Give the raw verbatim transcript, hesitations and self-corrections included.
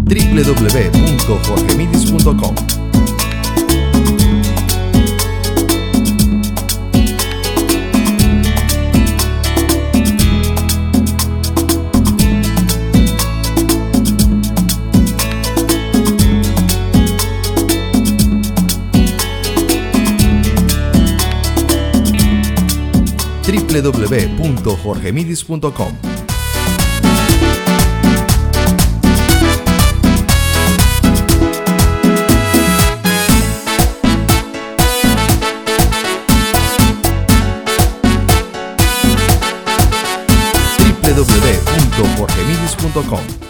w w w punto jorge midis punto com. w w w punto jorge midis punto com. w w w punto jorge midis punto com.